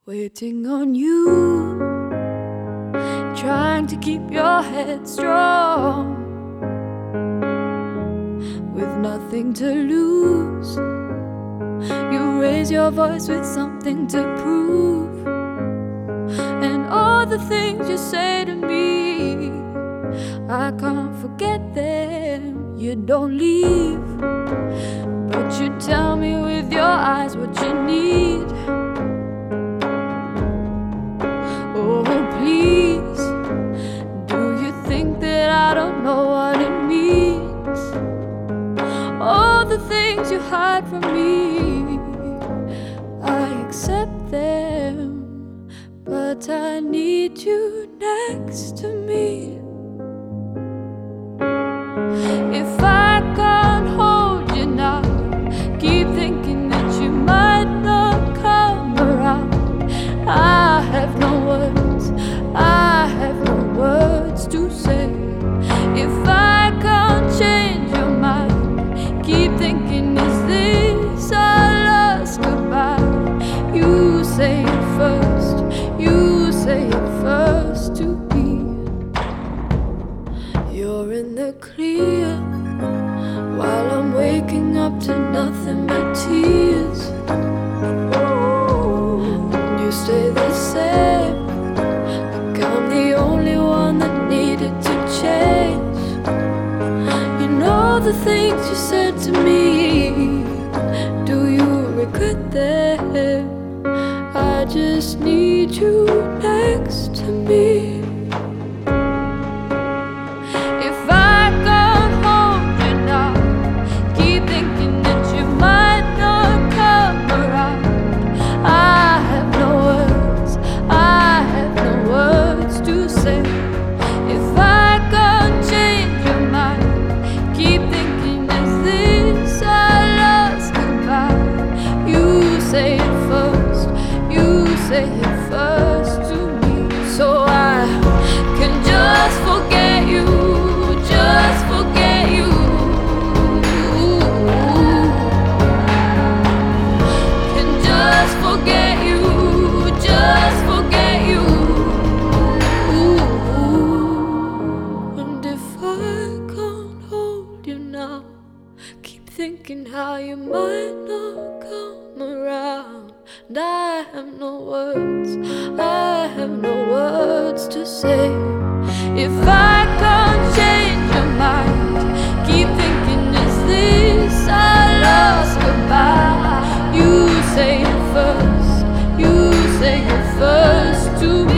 waiting on you, trying to keep your head strong, with nothing to lose. You raise your voice with something to prove, and all the things you say to me, I can't forget them. You don't leave, but you tell me with your eyes what you need. Oh, please, do you think that I don't know what it means? All the things you hide from me, I accept them, but I need you next to me. If I can't hold you now, keep thinking that you might not come around. I have no words, I have no words to say. If I can't change your mind, keep thinking, is this our last goodbye? You say it first, you say it first to me. You're in the clear, while I'm waking up to nothing but tears. You stay the same, like I'm the only one that needed to change. You know the things you said to me, do you regret them? I just need you next to me. If I can't hold you now, keep thinking that you might not come around. I have no words, I have no words to say. If I can't change your mind, keep thinking, is this our last goodbye? You say it first, you say it first to me, so I can just forget you, just forget you. Can just forget you, just forget you. And if I can't hold you now, keep thinking how you might not come around. And I have no words, I have no words to say. If I can't change your mind, keep thinking, is this our last goodbye? You say it first, you say it first to me.